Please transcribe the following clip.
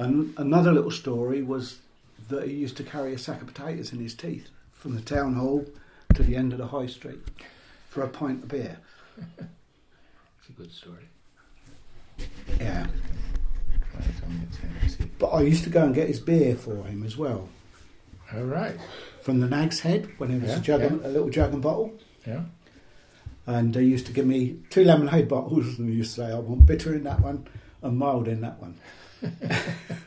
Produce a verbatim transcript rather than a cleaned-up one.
And another little story was that he used to carry a sack of potatoes in his teeth from the town hall to the end of the high street for a pint of beer. It's a good story. Yeah. But I used to go and get his beer for him as well. All right. From the Nag's Head, when it was Yeah, a, jug yeah. and, a little jug and bottle. Yeah. And he used to give me two lemonade bottles, and he used to say, I want bitter in that one and mild in that one.